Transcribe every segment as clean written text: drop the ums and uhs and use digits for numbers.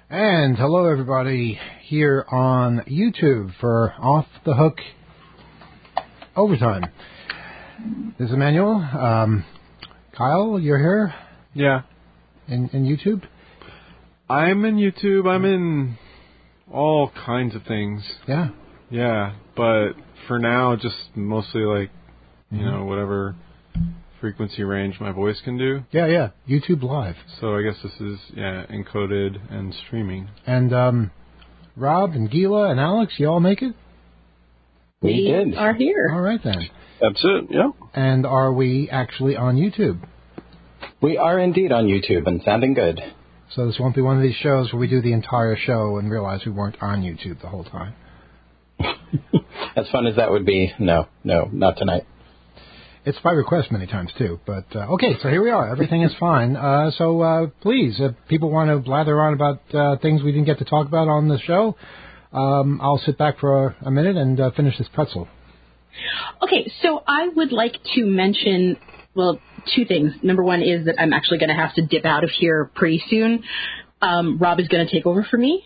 And hello, everybody, here on YouTube for Off the Hook Overtime. This is Emmanuel. Kyle, you're here? Yeah. In YouTube? I'm in YouTube. I'm in all kinds of things. Yeah. Yeah, but for now, just mostly like, you know, whatever frequency range my voice can do. Yeah. YouTube Live. So I guess this is, encoded and streaming. And Rob and Gila and Alex, you all make it? We are here. All right, then. That's it, yeah. And are we actually on YouTube? We are indeed on YouTube and sounding good. So this won't be one of these shows where we do the entire show and realize we weren't on YouTube the whole time. As fun as that would be, no, not tonight. It's by request many times, too. But, okay, so here we are. Everything is fine. So please, if people want to blather on about things we didn't get to talk about on the show, I'll sit back for a minute and finish this pretzel. Okay, so I would like to mention, well, two things. Number one is that I'm actually going to have to dip out of here pretty soon. Rob is going to take over for me.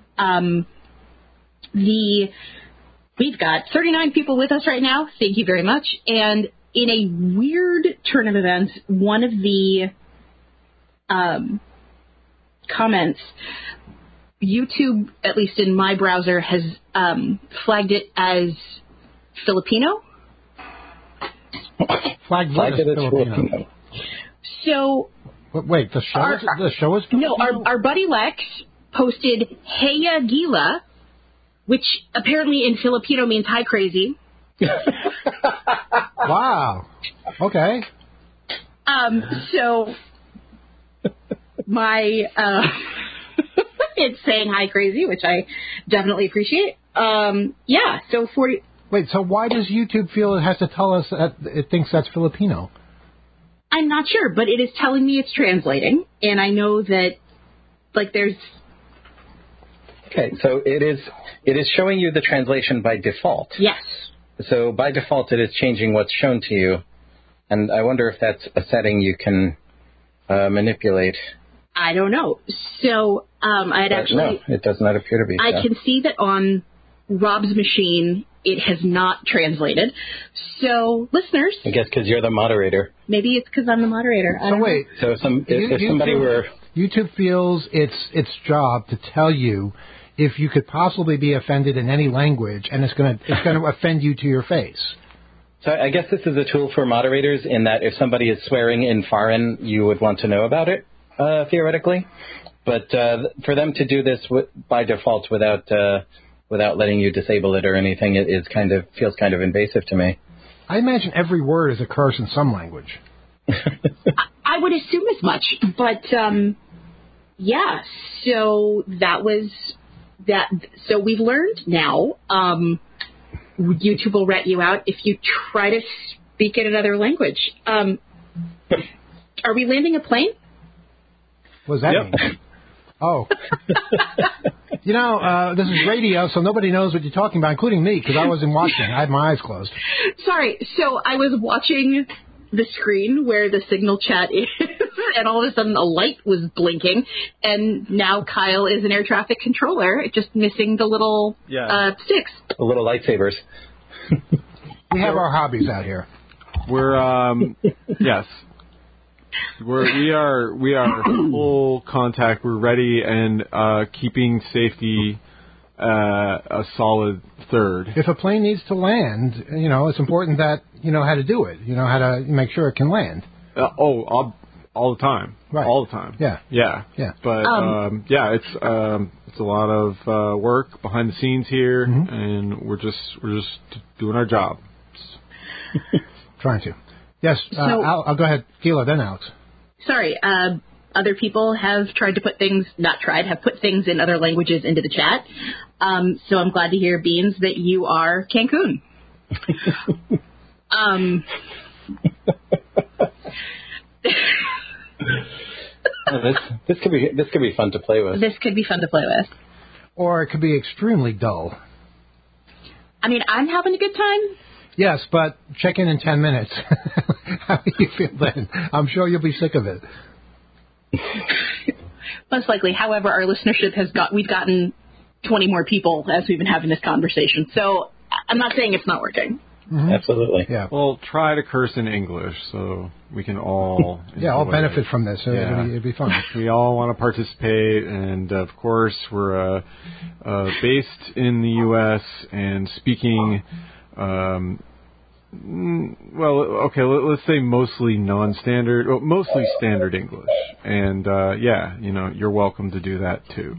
We've got 39 people with us right now. Thank you very much. And in a weird turn of events, one of the comments, YouTube, at least in my browser, has flagged it as Filipino. Flagged it as Filipino. So, wait, the show is Filipino? No, our buddy Lex posted Heya Gila, which apparently in Filipino means hi crazy. Wow. Okay. So my it's saying hi crazy, which I definitely appreciate. Yeah. So 40. Wait. So why does YouTube feel it has to tell us that it thinks that's Filipino? I'm not sure, but it is telling me it's translating, and I know that there's. Okay, so it is showing you the translation by default. Yes. So by default, it is changing what's shown to you, and I wonder if that's a setting you can manipulate. I don't know. So no, it does not appear to be. I can see that on Rob's machine, it has not translated. So listeners, I guess because you're the moderator. Maybe it's because I'm the moderator. So wait. So if somebody were YouTube feels its job to tell you if you could possibly be offended in any language, and it's going to offend you to your face. So I guess this is a tool for moderators in that if somebody is swearing in foreign, you would want to know about it, theoretically. But for them to do this by default without letting you disable it or anything, it feels kind of invasive to me. I imagine every word is a curse in some language. I would assume as much, but yeah. So that was that. So we've learned now. YouTube will rat you out if you try to speak in another language. Are we landing a plane? What does that mean? Oh. This is radio, so nobody knows what you're talking about, including me, because I wasn't watching. I had my eyes closed. Sorry. So I was watching the screen where the signal chat is, and all of a sudden a light was blinking, and now Kyle is an air traffic controller, just missing the little sticks. The little lightsabers. We have our hobbies out here. We're, yes. We are full contact. We're ready and keeping safety a solid third. If a plane needs to land, it's important that you know how to do it. You know how to make sure it can land. All the time. Right. All the time. Yeah. But it's a lot of work behind the scenes here, and we're just doing our job. Trying to. Yes, I'll go ahead, Gila, then Alex. Sorry, other people have tried to have put things in other languages into the chat. So I'm glad to hear, Beans, that you are Cancun. This could be fun to play with. This could be fun to play with. Or it could be extremely dull. I mean, I'm having a good time. Yes, but check in 10 minutes. How do you feel then? I'm sure you'll be sick of it. Most likely. However, our listenership we've gotten 20 more people as we've been having this conversation. So I'm not saying it's not working. Mm-hmm. Absolutely. Yeah. Well, try to curse in English so we can all all benefit from this. It'd be fun. We all want to participate, and of course, we're based in the U.S. and speaking. Let's say mostly mostly standard English, and you're welcome to do that too.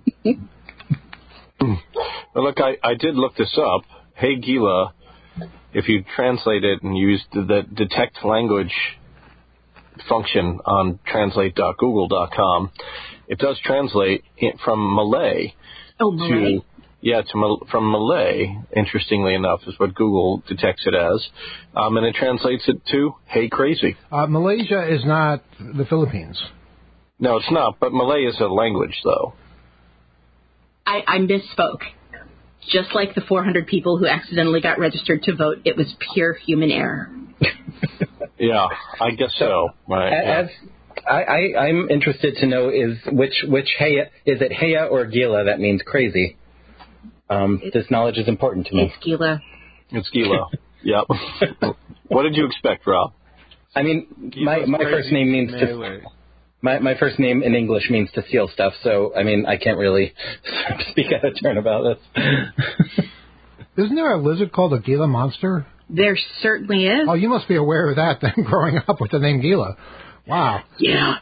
Well, look, I did look this up. Hey Gila, if you translate it and use the detect language function on translate.google.com, it does translate from Malay. Oh, Malay. From Malay, interestingly enough, is what Google detects it as. And it translates it to, hey, crazy. Malaysia is not the Philippines. No, it's not, but Malay is a language, though. I misspoke. Just like the 400 people who accidentally got registered to vote, it was pure human error. Yeah, I guess so. Right. I'm interested to know is which Heya, is it Heya or Gila that means crazy? This knowledge is important to me. It's Gila. It's Gila. Yep. What did you expect, Rob? I mean, my first name means to... My first name in English means to steal stuff, so, I mean, I can't really speak out of turn about this. Isn't there a lizard called a Gila monster? There certainly is. Oh, you must be aware of that then, growing up with the name Gila. Wow. Yeah.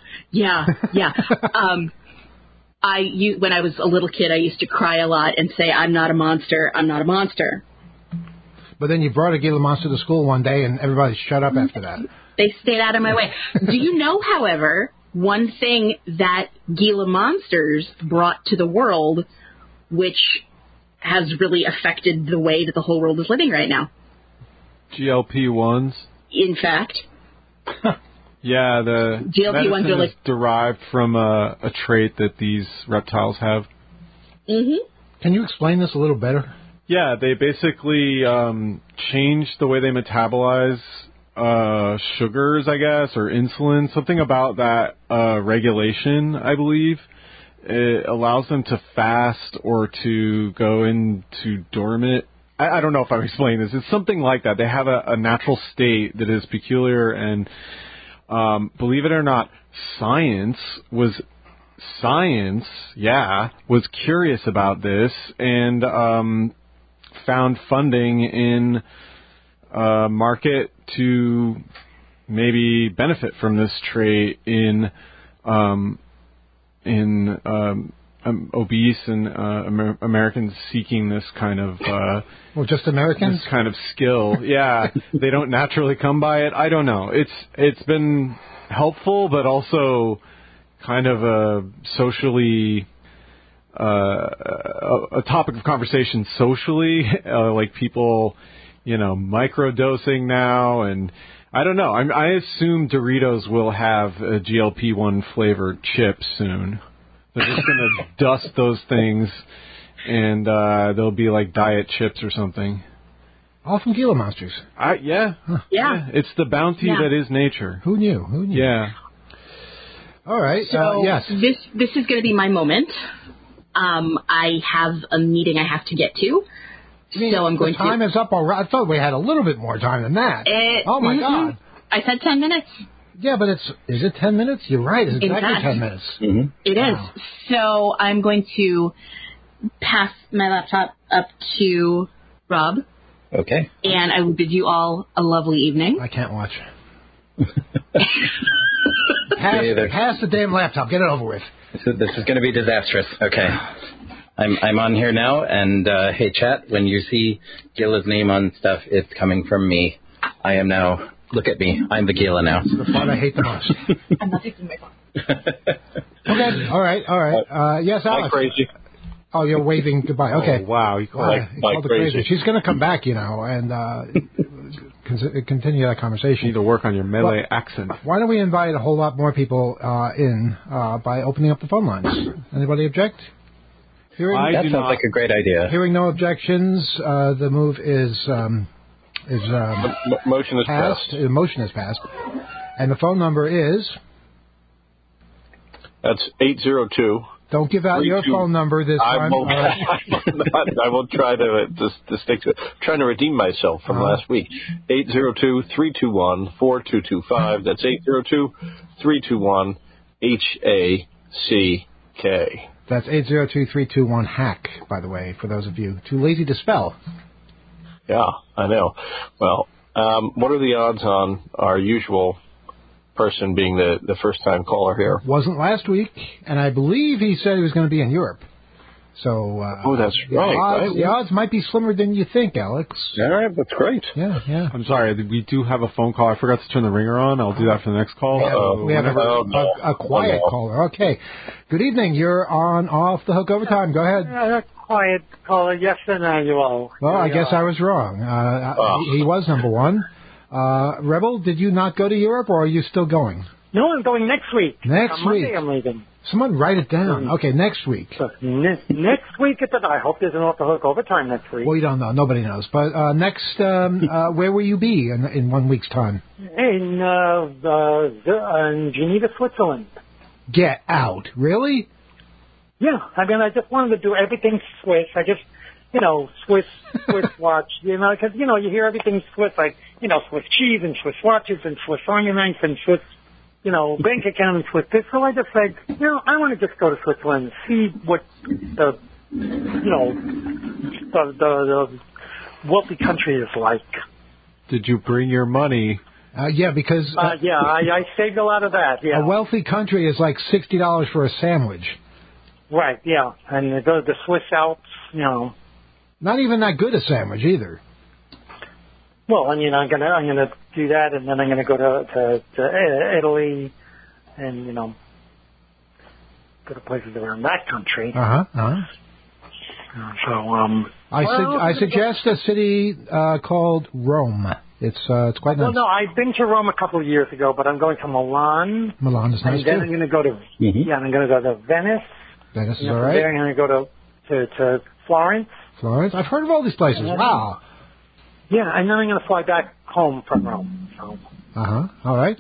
When I was a little kid, I used to cry a lot and say, I'm not a monster, I'm not a monster. But then you brought a Gila monster to school one day and everybody shut up after that. They stayed out of my way. Do you know, however, one thing that Gila monsters brought to the world, which has really affected the way that the whole world is living right now? GLP-1s? In fact. Yeah, the GLP-1s are is derived from a trait that these reptiles have. Mm-hmm. Can you explain this a little better? Yeah, they basically change the way they metabolize sugars, I guess, or insulin, something about that regulation, I believe. It allows them to fast or to go into dormant. I don't know if I'm explaining this. It's something like that. They have a natural state that is peculiar, and believe it or not, science was curious about this and found funding in market to maybe benefit from this trait in obese and Americans seeking this kind of just Americans? This kind of skill. Yeah, they don't naturally come by it. I don't know. It's been helpful, but also kind of a socially a topic of conversation socially, like people, microdosing now, and I don't know. I assume Doritos will have a GLP-1 flavored chip soon. They're just going to dust those things, and they'll be like diet chips or something. All from Gila monsters. Yeah. It's the bounty that is nature. Who knew? Yeah. All right. So yes. This is going to be my moment. I have a meeting I have to get to. So I'm going to... time is up already. I thought we had a little bit more time than that. Oh, my God. I said 10 minutes. Yeah, but is it 10 minutes? You're right. It's exactly 10 minutes. Mm-hmm. It is. So I'm going to pass my laptop up to Rob. Okay. And I will bid you all a lovely evening. I can't watch. Pass the damn laptop. Get it over with. This is going to be disastrous. Okay. I'm on here now, and hey, chat, when you see Gila's name on stuff, it's coming from me. I am now... Look at me. I'm the Gila now. The part I hate the most. I'm not taking my phone. Okay. All right. Yes, Alex. Hi, crazy. Oh, you're waving goodbye. Okay. Oh, wow. You called her crazy. She's going to come back, and continue that conversation. You need to work on your Malay accent. Why don't we invite a whole lot more people in by opening up the phone lines? Anybody object? That sounds like a great idea. Hearing no objections, the move is motion is passed. Motion is passed. And the phone number is That's 802. Don't give out your phone number this time. I will try to stick to it. I'm trying to redeem myself from last week. 802-321-4225. That's 802-321-HACK. That's 802-321-HACK, by the way, for those of you too lazy to spell. Yeah, I know. Well, what are the odds on our usual person being the first-time caller here? Wasn't last week, and I believe he said he was going to be in Europe. So, that's right. The odds might be slimmer than you think, Alex. All right, that's great. Yeah. I'm sorry, we do have a phone call. I forgot to turn the ringer on. I'll do that for the next call. We have a quiet caller. Okay. Good evening. You're on Off the Hook Overtime. Go ahead. Quiet caller. Yes, Emmanuel. Well, I guess I was wrong. He was number one. Rebel, did you not go to Europe, or are you still going? No, I'm going next week. Next On Monday week. I'm leaving. Someone write it down. Okay, next week. So, next week, I hope there's an Off the Hook overtime next week. Well, you don't know. Nobody knows. But next, where will you be in 1 week's time? In Geneva, Switzerland. Get out. Really? Yeah. I mean, I just wanted to do everything Swiss. I just, Swiss watch, because, you hear everything Swiss, like, Swiss cheese and Swiss watches and Swiss ornaments and Swiss, bank account and Swiss this. So I just said, I want to just go to Switzerland and see what the wealthy country is like. Did you bring your money? Yeah, because... I saved a lot of that, yeah. A wealthy country is like $60 for a sandwich. Right, yeah. And go to the Swiss Alps, Not even that good a sandwich either. Well, I'm gonna do that, and then I'm gonna go to Italy, and go to places around that country. So I suggest a city called Rome. It's quite nice. Well, no, I've been to Rome a couple of years ago, but I'm going to Milan. Milan is nice and then too. I'm going to go to I'm going to go to Venice. Venice is all right. There I'm going to go to Florence. Florence, I've heard of all these places. Wow. Yeah, and then I'm going to fly back home from Rome. So. All right.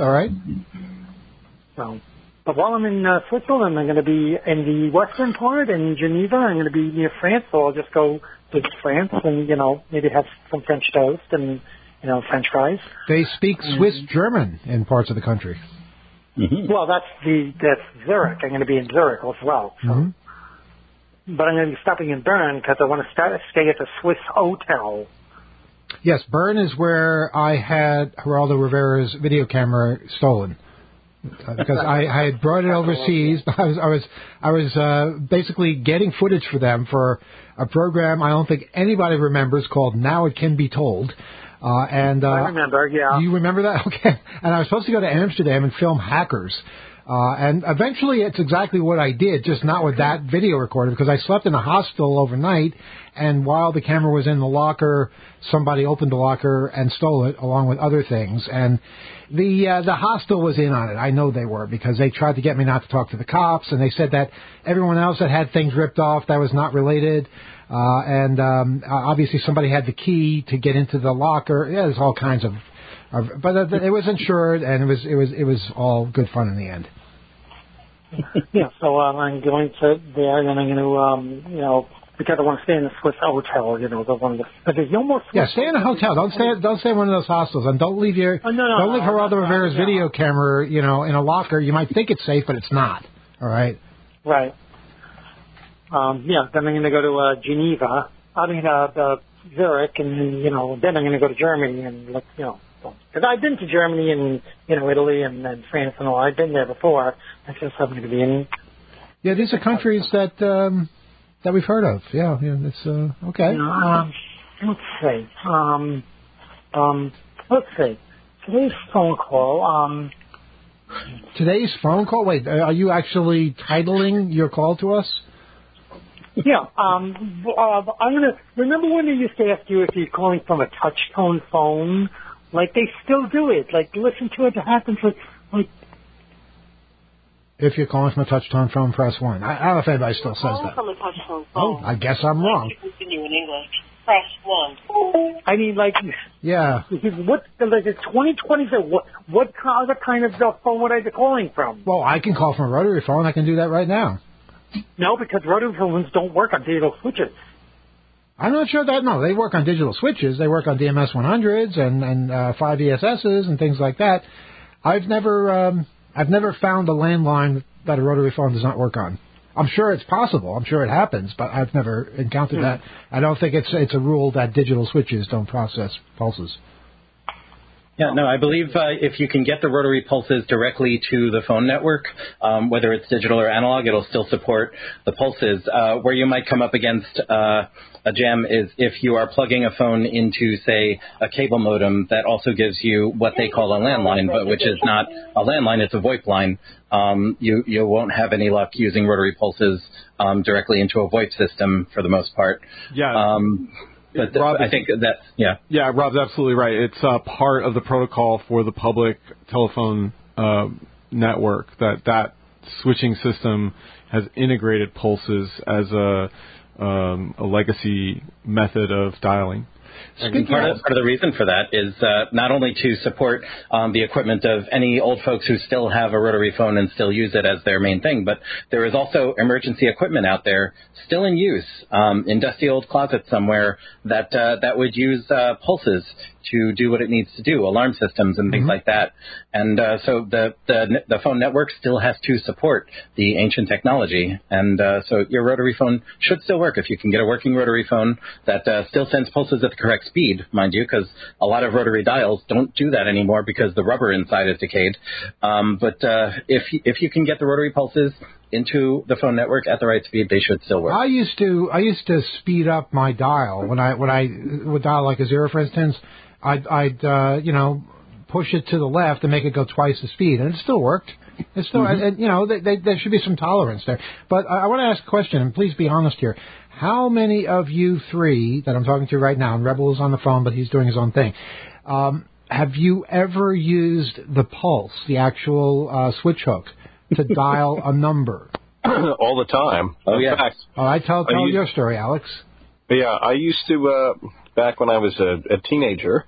So, but while I'm in Switzerland, I'm going to be in the western part in Geneva. I'm going to be near France, so I'll just go to France and maybe have some French toast and French fries. They speak Swiss German in parts of the country. Well, that's Zurich. I'm going to be in Zurich as well. So. But I'm going to be stopping in Bern because I want to stay at the Swiss hotel. Yes, Bern is where I had Geraldo Rivera's video camera stolen. Because I had brought it overseas. I was basically getting footage for them for a program I don't think anybody remembers called Now It Can Be Told. I remember, yeah. Do you remember that? Okay. And I was supposed to go to Amsterdam and film Hackers. And eventually it's exactly what I did, just not with that video recorder, because I slept in a hostel overnight, and while the camera was in the locker, somebody opened the locker and stole it, along with other things. And the hostel was in on it. I know they were, because they tried to get me not to talk to the cops, and they said that everyone else had things ripped off that was not related. And obviously somebody had the key to get into the locker. Yeah, there's all kinds of but it was insured, and it was all good fun in the end. Yeah, so I'm going to there, and I'm going to, because I want to stay in the Swiss hotel, the one of the. There's no more. Yeah, stay in a hotel. Don't stay in one of those hostels, and don't leave leave Geraldo Rivera's video camera, in a locker. You might think it's safe, but it's not. All right. Right. Then I'm going to go to Geneva. Zurich, and then I'm going to go to Germany and because I've been to Germany and Italy and France and all. I've been there before. I guess I'm going to be in. Yeah, these are countries that we've heard of. Yeah, it's okay. Let's see. Today's phone call. Today's phone call. Wait, are you actually titling your call to us? Yeah. I'm gonna remember when they used to ask you if you're calling from a touch tone phone. Like, they still do it. Like, listen to it. It happens. Like, if you're calling from a touch-tone phone, press 1. I don't know if anybody still says that. From a touch-tone phone. Oh, I guess I'm wrong. Continue in English. press 1. I mean, like, yeah. What, like, it's 2020, so what other kind of phone would I be calling from? Well, I can call from a rotary phone. I can do that right now. No, because rotary phones don't work on digital switches. I'm not sure that. No, they work on digital switches. They work on DMS 100s and 5ESSs and things like that. I've never found a landline that a rotary phone does not work on. I'm sure it's possible. I'm sure it happens, but I've never encountered that. I don't think it's a rule that digital switches don't process pulses. Yeah, no, I believe if you can get the rotary pulses directly to the phone network, whether it's digital or analog, it'll still support the pulses. Where you might come up against a jam is if you are plugging a phone into, say, a cable modem that also gives you what they call a landline, but which is not a landline, it's a VoIP line. You won't have any luck using rotary pulses directly into a VoIP system for the most part. Yeah. But Rob, I think that, yeah. Yeah, Rob's absolutely right. It's part of the protocol for the public telephone network that switching system has integrated pulses as a legacy method of dialing. And part of the reason for that is not only to support the equipment of any old folks who still have a rotary phone and still use it as their main thing, but there is also emergency equipment out there still in use in dusty old closets somewhere that would use pulses to do what it needs to do, alarm systems and things like that. And so the phone network still has to support the ancient technology. And so your rotary phone should still work if you can get a working rotary phone that still sends pulses at the correct speed, mind you, because a lot of rotary dials don't do that anymore because the rubber inside is decayed. But if you can get the rotary pulses into the phone network at the right speed, they should still work. I used to speed up my dial when I would dial like a 0, for instance. I'd push it to the left and make it go twice the speed, and it still worked. It still, and, there should be some tolerance there. But I want to ask a question, and please be honest here. How many of you three that I'm talking to right now, and Rebel is on the phone, but he's doing his own thing, have you ever used the pulse, the actual switch hook, to dial a number? All the time. Oh, yeah. Fact, All right, tell your story, Alex. Yeah, I used to, back when I was a teenager,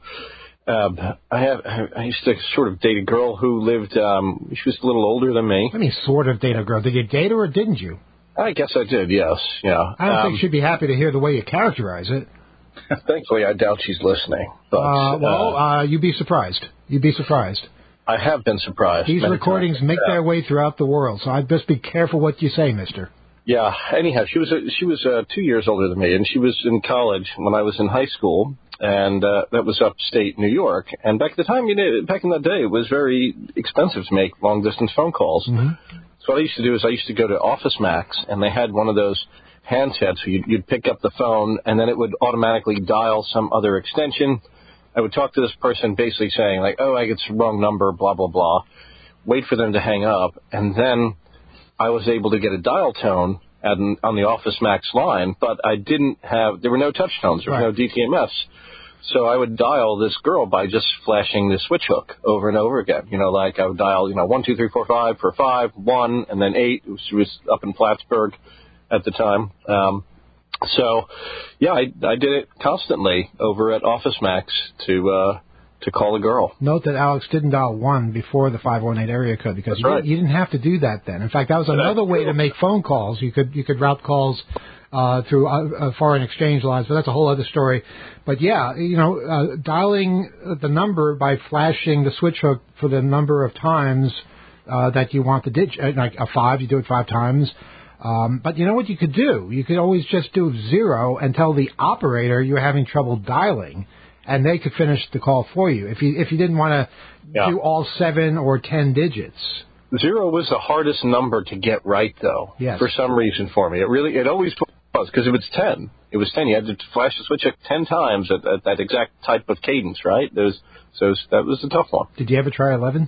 I used to sort of date a girl who lived, she was a little older than me. I mean, sort of date a girl. Did you date her or didn't you? I guess I did, yes. Yeah. I don't think she'd be happy to hear the way you characterize it. Thankfully, I doubt she's listening. But, you'd be surprised. You'd be surprised. I have been surprised. These recordings make their way throughout the world, so I'd just be careful what you say, mister. Yeah. Anyhow, she was 2 years older than me, and she was in college when I was in high school, and that was upstate New York. And back at the time, back in that day, it was very expensive to make long distance phone calls. Mm-hmm. So what I used to do is I used to go to Office Max, and they had one of those handsets where you'd pick up the phone, and then it would automatically dial some other extension. I would talk to this person basically saying, like, oh, I get the wrong number, blah, blah, blah, wait for them to hang up, and then I was able to get a dial tone on the Office Max line, but there were no touch tones, there was no DTMS. So I would dial this girl by just flashing the switch hook over and over again. Like I would dial, 1, 2, 3, 4, 5 for 5, 1, and then 8. It was up in Plattsburgh at the time. So, yeah, I did it constantly over at Office Max to call a girl. Note that Alex didn't dial 1 before the 518 area code because you didn't have to do that then. In fact, that was another way to make phone calls. You could route calls through foreign exchange lines, but that's a whole other story. But yeah, dialing the number by flashing the switch hook for the number of times that you want the digit, like a 5, you do it 5 times. But you know what you could do? You could always just do 0 and tell the operator you're having trouble dialing, and they could finish the call for you if you didn't want to do all 7 or 10 digits. 0 was the hardest number to get right, though. Yes. For some reason for me. It always was, because it was 10. It was 10. You had to flash the switch 10 times at that exact type of cadence, right? So that was a tough one. Did you ever try 11?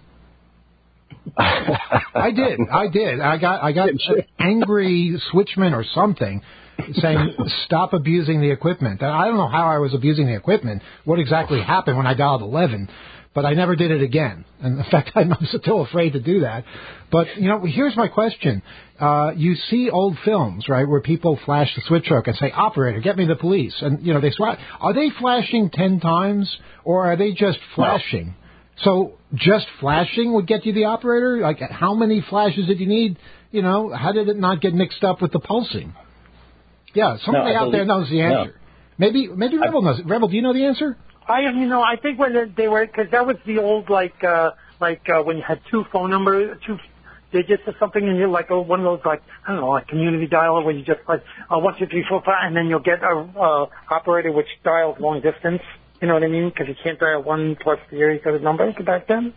I did. I got angry switchman or something saying, stop abusing the equipment. I don't know how I was abusing the equipment, what exactly happened when I dialed 11. but I never did it again. And in fact, I'm still afraid to do that. But, here's my question. You see old films, right, where people flash the switch hook and say, operator, get me the police. And, they swat. Are they flashing 10 times, or are they just flashing? No. So just flashing would get you the operator? Like, how many flashes did you need? How did it not get mixed up with the pulsing? Yeah, somebody out there knows the answer. No. Maybe Rebel knows it. Rebel, do you know the answer? I think when they were, because that was the old, when you had two phone numbers, 2 digits or something, and you're like one of those, like community dialer where you just 1, 2, 3, 4, 5, and then you'll get a operator which dials long distance. You know what I mean? Because you can't dial 1 plus the area code number back then.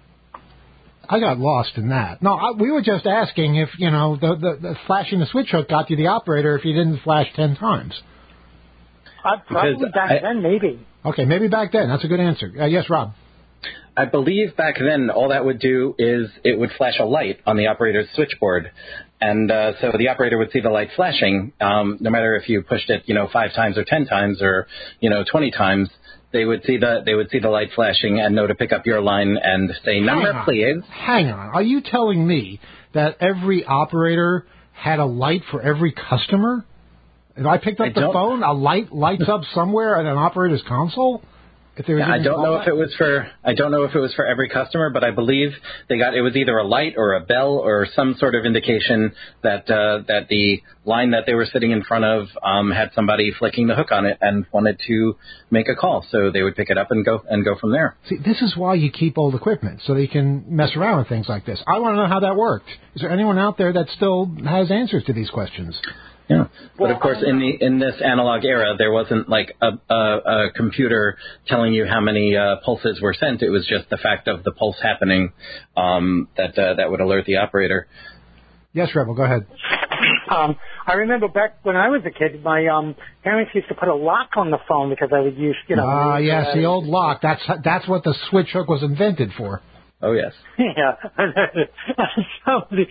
I got lost in that. No, we were just asking if, the flashing the switch hook got you the operator if you didn't flash 10 times. Probably back then, maybe. Okay, maybe back then. That's a good answer. Yes, Rob. I believe back then all that would do is it would flash a light on the operator's switchboard. And so the operator would see the light flashing, no matter if you pushed it, 5 times or 10 times or, 20 times. They would see the light flashing and know to pick up your line and say, number, please. Hang on. Are you telling me that every operator had a light for every customer? If I picked up the phone, a light lights up somewhere at an operator's console? I don't know if it was for every customer, but I believe it was either a light or a bell or some sort of indication that the line that they were sitting in front of had somebody flicking the hook on it and wanted to make a call, so they would pick it up and go from there. See, this is why you keep old equipment, so that you can mess around with things like this. I want to know how that worked. Is there anyone out there that still has answers to these questions? Yeah, but of course, in this analog era, there wasn't like a computer telling you how many pulses were sent. It was just the fact of the pulse happening that would alert the operator. Yes, Rebel, go ahead. I remember back when I was a kid, my parents used to put a lock on the phone because I would use, yes, the old lock. That's what the switch hook was invented for. Oh, yes. Yeah. somebody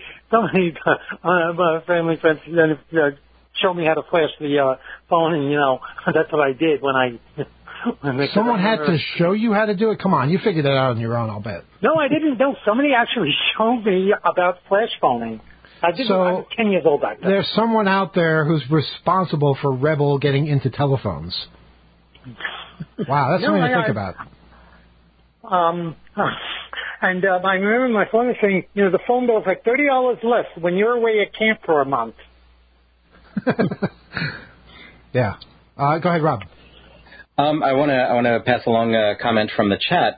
my family friends showed me how to flash the phone, and, that's what I did when Someone had to show you how to do it? Come on, you figured that out on your own, I'll bet. No, I didn't. No, somebody actually showed me about flash phoning. I was 10 years old back then. There's someone out there who's responsible for Rebel getting into telephones. Wow, that's something to think about. And I remember my phone was saying, the phone bill is like $30 less when you're away at camp for a month. Yeah. Go ahead, Rob. I want to pass along a comment from the chat.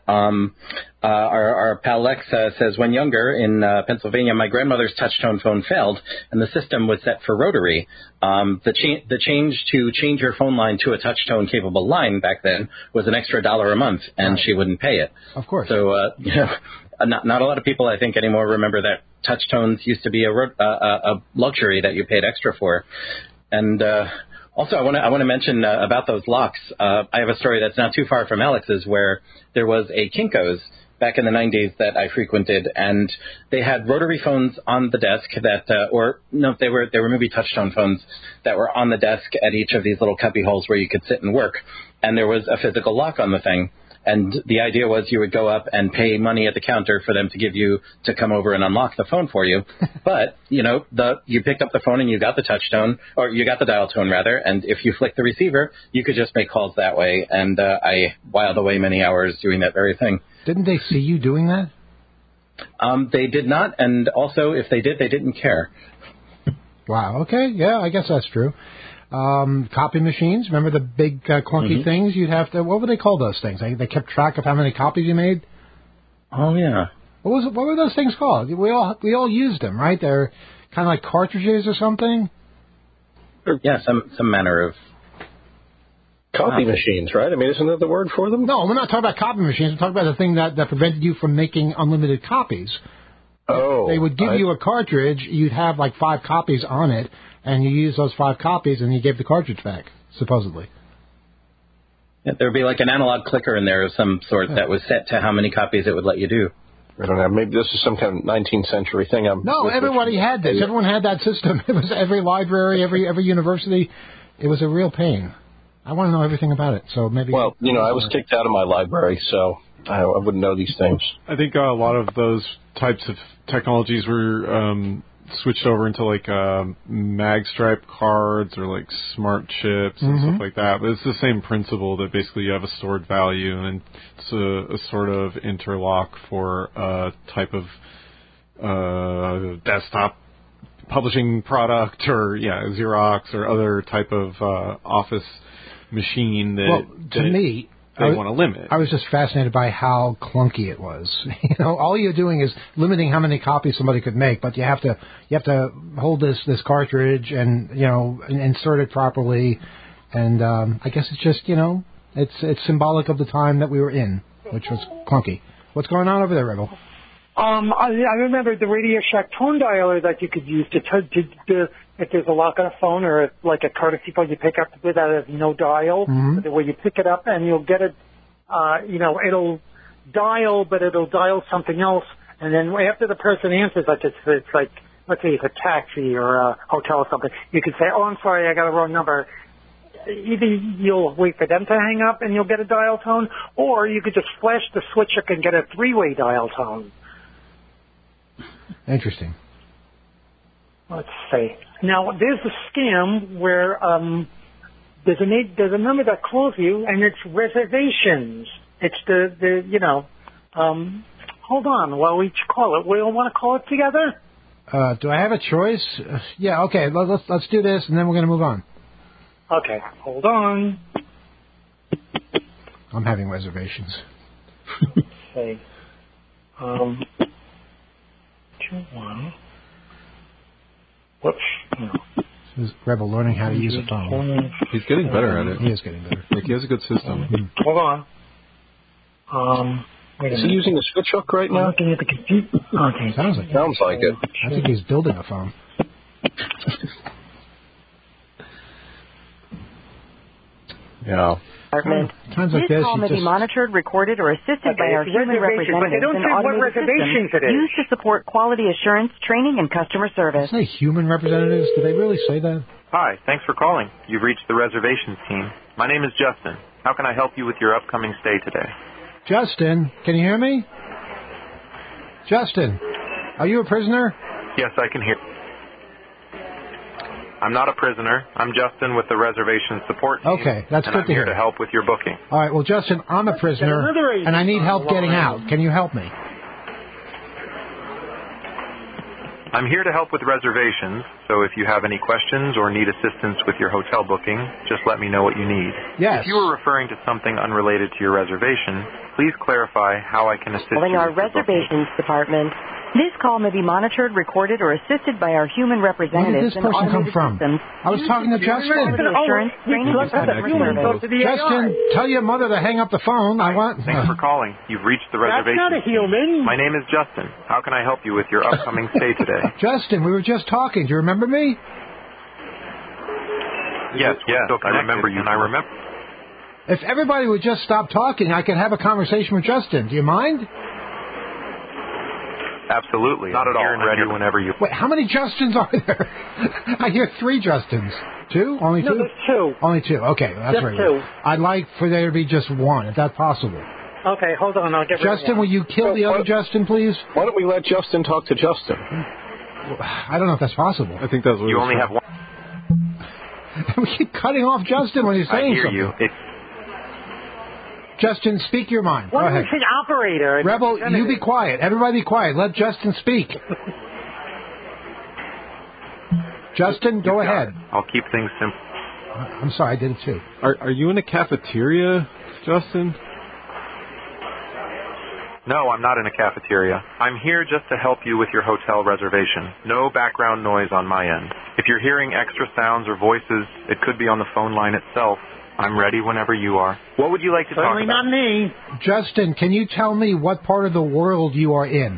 Our pal Lex says, when younger in Pennsylvania, my grandmother's touch-tone phone failed, and the system was set for rotary. The change to change your phone line to a touch-tone capable line back then was an extra $1 a month, and she wouldn't pay it. Of course. So, not a lot of people, I think, anymore remember that touch-tones used to be a luxury that you paid extra for. And also, I want to mention about those locks. I have a story that's not too far from Alex's, where there was a Kinko's back in the 90s that I frequented, and they had rotary phones on the desk they were maybe touch-tone phones that were on the desk at each of these little cubby holes where you could sit and work, and there was a physical lock on the thing. And the idea was you would go up and pay money at the counter for them to come over and unlock the phone for you. But, you picked up the phone and you got the touch tone, or you got the dial tone rather, and if you flicked the receiver, you could just make calls that way. And I whiled away many hours doing that very thing. Didn't they see you doing that? They did not, and also if they did, they didn't care. Wow, okay, yeah, I guess that's true. Copy machines, remember the big clunky things you'd have to, what were they called, those things? They kept track of how many copies you made? Oh, yeah. What were those things called? We all used them, right? They're kind of like cartridges or something? Yeah, some manner of... Copy machines, right? I mean, isn't that the word for them? No, we're not talking about copy machines. We're talking about the thing that prevented you from making unlimited copies. Oh. They would give you a cartridge. You'd have like 5 copies on it, and you use those 5 copies, and you gave the cartridge back, supposedly. Yeah, there would be like an analog clicker in there of some sort that was set to how many copies it would let you do. I don't know. Maybe this is some kind of 19th century thing. No, everybody had this. Everyone had that system. It was every library, every university. It was a real pain. I want to know everything about it. So maybe. Well, I was kicked out of my library, so I wouldn't know these things. I think a lot of those types of technologies were switched over into like magstripe cards or like smart chips and stuff like that. But it's the same principle that basically you have a stored value and it's a sort of interlock for a type of desktop publishing product or Xerox or other type of office machine that to me they want to limit. I was just fascinated by how clunky it was. All you're doing is limiting how many copies somebody could make, but you have to hold this cartridge and insert it properly. And I guess it's just it's symbolic of the time that we were in, which was clunky. What's going on over there, Rebel? I remember the Radio Shack tone dialer that you could use to if there's a lock on a phone or like a courtesy phone you pick up that has no dial, where you pick it up and you'll get it, it'll dial, but it'll dial something else, and then after the person answers, like it's like, let's say it's a taxi or a hotel or something, you could say, "Oh, I'm sorry, I got a wrong number." Either you'll wait for them to hang up and you'll get a dial tone, or you could just flash the switch and get a three-way dial tone. Interesting. Let's see. Now, there's a scam where there's a number that calls you, and it's reservations. It's hold on while we call it. We all want to call it together? Do I have a choice? Yeah, okay. Let's do this, and then we're going to move on. Okay, hold on. I'm having reservations. Let's see. 2-1. Whoops. No. This is Rebel learning how to use a phone. He's getting better at it. He is getting better. Like, he has a good system. Hold on. Wait a Is minute. he using a switch hook right I'm now? looking at the computer. Okay. Sounds like it. Sounds like it. I think he's building a phone. Yeah. Times like This this, call you may be just... monitored, recorded, or assisted by our it's human reservations, but they representatives don't and say what automated reservations systems it is. used to support quality assurance, training, and customer service. Say human representatives? Do they really say that? Hi, thanks for calling. You've reached the reservations team. My name is Justin. How can I help you with your upcoming stay today? Justin, can you hear me? Justin, are you a prisoner? Yes, I can hear. I'm not a prisoner. I'm Justin with the reservation support team. Okay, that's and good I'm to here hear. to help with your booking. All right, well, Justin, I'm a prisoner, and I need help getting out. Can you help me? I'm here to help with reservations, so if you have any questions or need assistance with your hotel booking, just let me know what you need. Yes. If you are referring to something unrelated to your reservation, please clarify how I can assist you Calling our with your booking. reservations department. This call may be monitored, recorded, or assisted by our human Where did representatives this and person come automated from? systems. I was talking to Justin. Quality assurance, training, and customer service. Justin, tell your mother to hang up the phone. I want... Thanks for calling. You've reached the That's reservation. not a human. My name is Justin. How can I help you with your upcoming stay today? Justin, we were just talking. Do you remember me? Yes, I remember you. And I remember. If everybody would just stop talking, I could have a conversation with Justin. Do you mind? Absolutely. Not at all. I'm ready whenever you. Wait, how many Justins are there? I hear 3 Justins. 2? Only 2? No, there's 2. Only 2. Okay, that's Just right. 2. I'd like for there to be just 1, if that's possible. Okay, hold on. I'll get rid of Justin, one. will you kill the other Justin, please? Why don't we let Justin talk to Justin? I don't know if that's possible. I think that's what You only have one. We keep cutting off Justin when he's I saying hear something. you. Justin, speak your mind. Go Why ahead. don't we say operator? Rebel, you be quiet. Everybody be quiet. Let Justin speak. Justin, go ahead. I'll keep things simple. I'm sorry, I did it too. Are you in a cafeteria, Justin? No, I'm not in a cafeteria. I'm here just to help you with your hotel reservation. No background noise on my end. If you're hearing extra sounds or voices, it could be on the phone line itself. I'm ready whenever you are. What would you like to talk Certainly about? not me. Justin, can you tell me what part of the world you are in?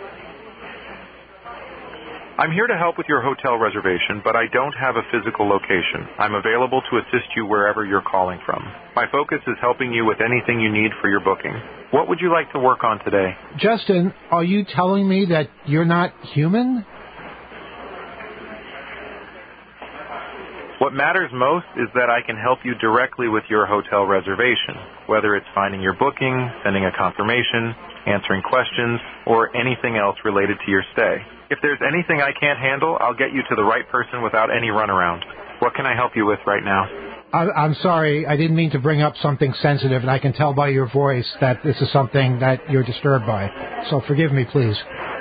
I'm here to help with your hotel reservation, but I don't have a physical location. I'm available to assist you wherever you're calling from. My focus is helping you with anything you need for your booking. What would you like to work on today? Justin, are you telling me that you're not human? What matters most is that I can help you directly with your hotel reservation, whether it's finding your booking, sending a confirmation, answering questions, or anything else related to your stay. If there's anything I can't handle, I'll get you to the right person without any runaround. What can I help you with right now? I'm sorry, I didn't mean to bring up something sensitive, and I can tell by your voice that this is something that you're disturbed by. So forgive me, please.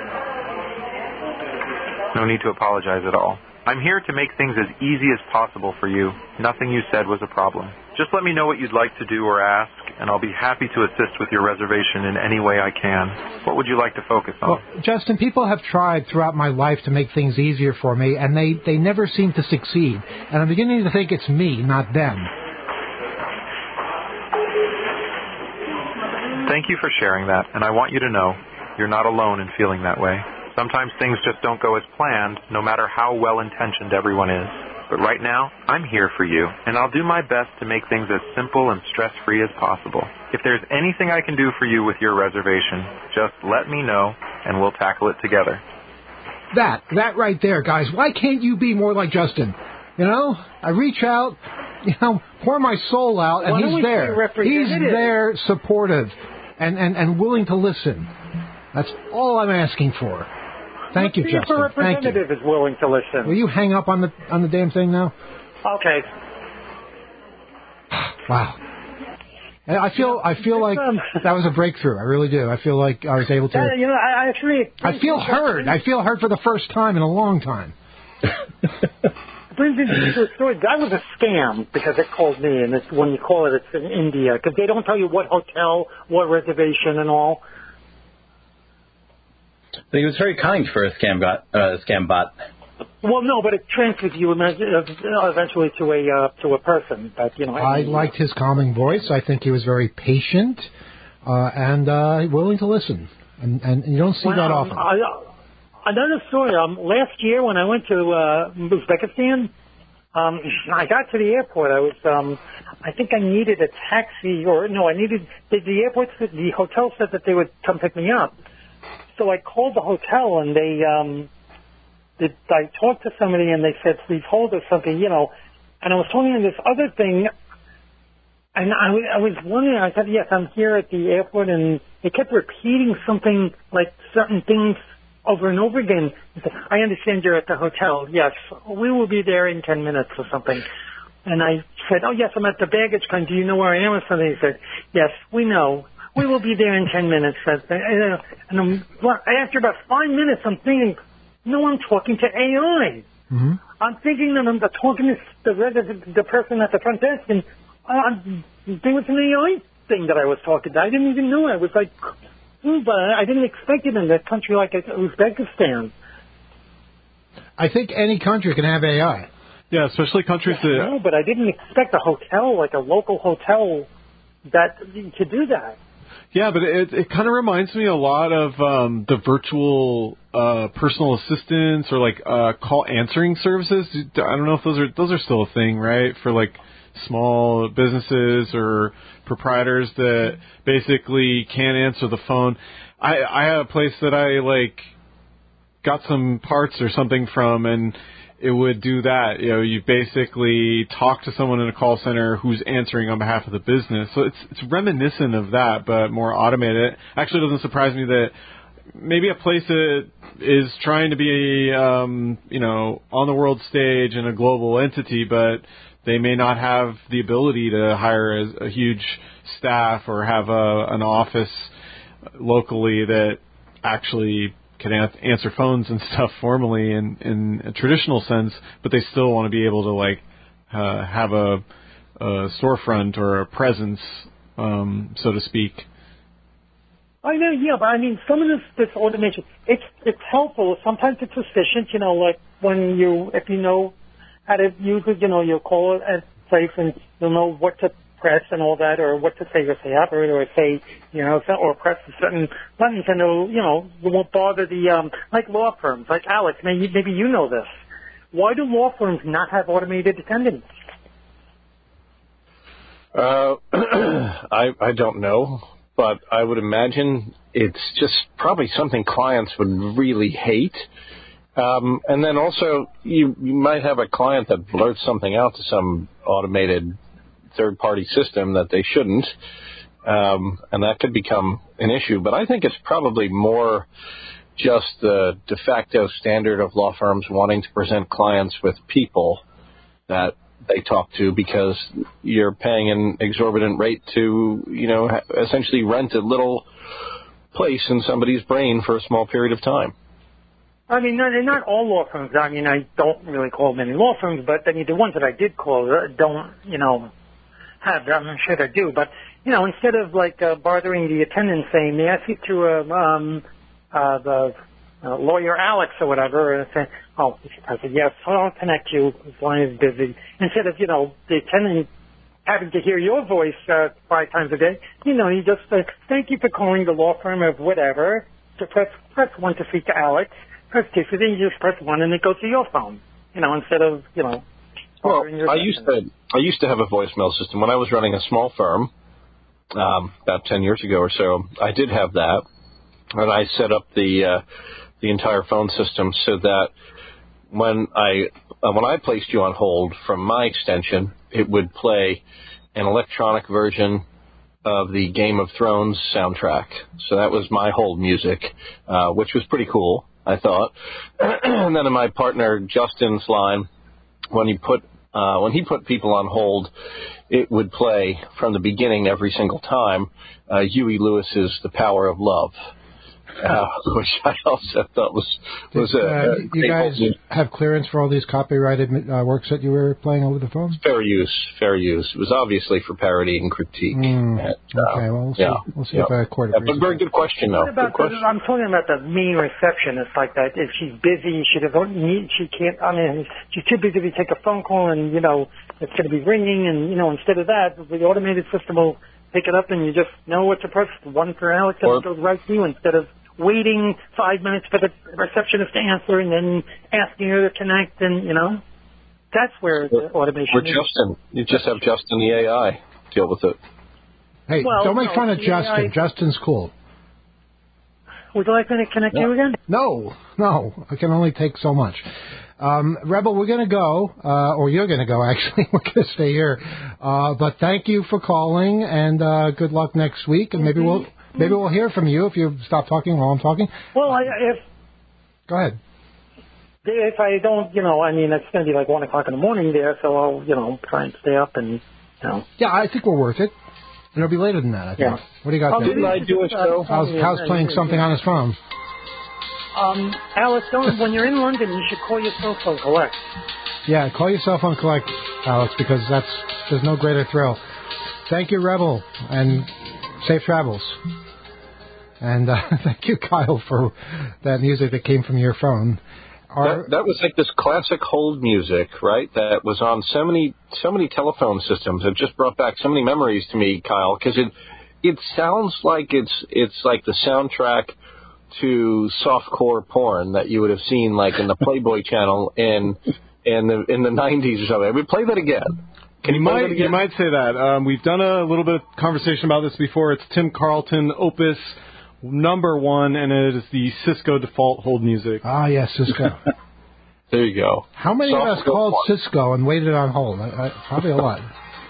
No need to apologize at all. I'm here to make things as easy as possible for you. Nothing you said was a problem. Just let me know what you'd like to do or ask, and I'll be happy to assist with your reservation in any way I can. What would you like to focus on? Well, Justin, people have tried throughout my life to make things easier for me, and they never seem to succeed. And I'm beginning to think it's me, not them. Thank you for sharing that, and I want you to know you're not alone in feeling that way. Sometimes things just don't go as planned, no matter how well-intentioned everyone is. But right now, I'm here for you, and I'll do my best to make things as simple and stress-free as possible. If there's anything I can do for you with your reservation, just let me know, and we'll tackle it together. That right there, guys. Why can't you be more like Justin? You know, I reach out, pour my soul out, and he's there. He's there, supportive, and willing to listen. That's all I'm asking for. Thank you, Justin. If a representative is willing to listen. Will you hang up on the damn thing now? Okay. Wow. I feel like that was a breakthrough. I really do. I feel like I was able to. I feel heard. I feel heard for the first time in a long time. Brings me to the story. That was a scam because it called me, and it's, when you call it, it's in India because they don't tell you what hotel, what reservation, and all. But he was very kind for a scam bot. Well, no, but it transfers you eventually to a person. But I liked his calming voice. I think he was very patient and willing to listen, and you don't see that often. Another story. Last year when I went to Uzbekistan, I got to the airport. I was I think I needed a taxi, the hotel said that they would come pick me up. So I called the hotel, and I talked to somebody, and they said, please hold or something, and I was talking to this other thing, and I was wondering, I said, yes, I'm here at the airport, and they kept repeating something like certain things over and over again. He said, I understand you're at the hotel. Yes, we will be there in 10 minutes or something. And I said, oh, yes, I'm at the baggage claim. Do you know where I am or something? He said, yes, we know. We will be there in 10 minutes. And after about 5 minutes, I'm thinking, no, I'm talking to AI. Mm-hmm. I'm thinking that I'm talking to the person at the front desk, and there was an AI thing that I was talking to. I didn't even know it. I was like, but I didn't expect it in a country like Uzbekistan. I think any country can have AI. Yeah, especially countries that... No, but I didn't expect a hotel, like a local hotel, that to do that. Yeah, but it kind of reminds me a lot of the virtual personal assistants or like call answering services. I don't know if those are still a thing, right? For like small businesses or proprietors that basically can't answer the phone. I had a place that I like got some parts or something from, and it would do that. You basically talk to someone in a call center who's answering on behalf of the business. So it's reminiscent of that, but more automated. It actually doesn't surprise me that maybe a place that is trying to be, on the world stage and a global entity, but they may not have the ability to hire a huge staff or have an office locally that actually can answer phones and stuff formally in a traditional sense, but they still want to be able to have a storefront or a presence, so to speak. I know, yeah, but I mean, some of this automation, it's helpful. Sometimes it's efficient, like if you know how to use it, you'll call it at place and you'll know what to press and all that, or what to say, or say operator, or say, or press a certain buttons, and it won't bother the, like law firms, like Alex, maybe you know this. Why do law firms not have automated attendants? I don't know, but I would imagine it's just probably something clients would really hate. And then also, you might have a client that blurts something out to some automated third-party system that they shouldn't, and that could become an issue. But I think it's probably more just the de facto standard of law firms wanting to present clients with people that they talk to, because you're paying an exorbitant rate to, essentially rent a little place in somebody's brain for a small period of time. I mean, not all law firms. I mean, I don't really call many law firms, but then the ones that I did call don't, have that. I'm sure they do. But, instead of bothering the attendant saying, may I speak to the lawyer Alex or whatever, and say, I said, yes, I'll connect you. His line is busy. Instead of, the attendant having to hear your voice 5 times a day, you just say, thank you for calling the law firm of whatever. So press 1 to speak to Alex. Press 2, so then you just press 1 and it goes to your phone. Instead of, Well, I used to have a voicemail system when I was running a small firm about 10 years ago or so. I did have that, and I set up the entire phone system so that when I placed you on hold from my extension, it would play an electronic version of the Game of Thrones soundtrack. So that was my hold music, which was pretty cool, I thought. And then in my partner Justin's line, when he put people on hold, it would play from the beginning every single time Huey Lewis's "The Power of Love," which I also thought was a you guys have clearance for all these copyrighted works that you were playing over the phone? Fair use. It was obviously for parody and critique. Okay, well, we'll see if a court agrees. But very good question, though. I'm talking about the mean receptionist like that. If she's busy, she can't. I mean, she's too busy to take a phone call, and it's going to be ringing, and instead of that, the automated system will pick it up, and you just know what to press. 1 for Alex, and it goes right to you instead of waiting 5 minutes for the receptionist to answer and then asking her to connect, and that's where the automation is. Justin. You just have Justin the AI deal with it. Hey, don't make fun of Justin. Justin's cool. Would you like me to connect you again? No, I can only take so much. Rebel, we're going to go, or you're going to go, actually. We're going to stay here. But thank you for calling, and good luck next week, and maybe we'll hear from you if you stop talking while I'm talking. Well, go ahead. If I don't, it's going to be like 1 o'clock in the morning there, so I'll, try and stay up and, Yeah, I think we're worth it. It'll be later than that, I think. Yeah. What do you got there? Didn't I do a show? How's playing something on his phone? Alex, when you're in London, you should call your cell phone collect. Yeah, call your cell phone collect, Alex, because there's no greater thrill. Thank you, Rebel, and safe travels. And thank you, Kyle, for that music that came from your phone. That was like this classic hold music, right? That was on so many telephone systems. It just brought back so many memories to me, Kyle, because it sounds like it's like the soundtrack to softcore porn that you would have seen like in the Playboy channel in the 90s or something. I mean, play that again. You might say that. We've done a little bit of conversation about this before. It's Tim Carlton, Opus #1, and it is the Cisco default hold music. Ah, yes, Cisco. There you go. How many of us called Cisco and waited on hold? Probably a lot.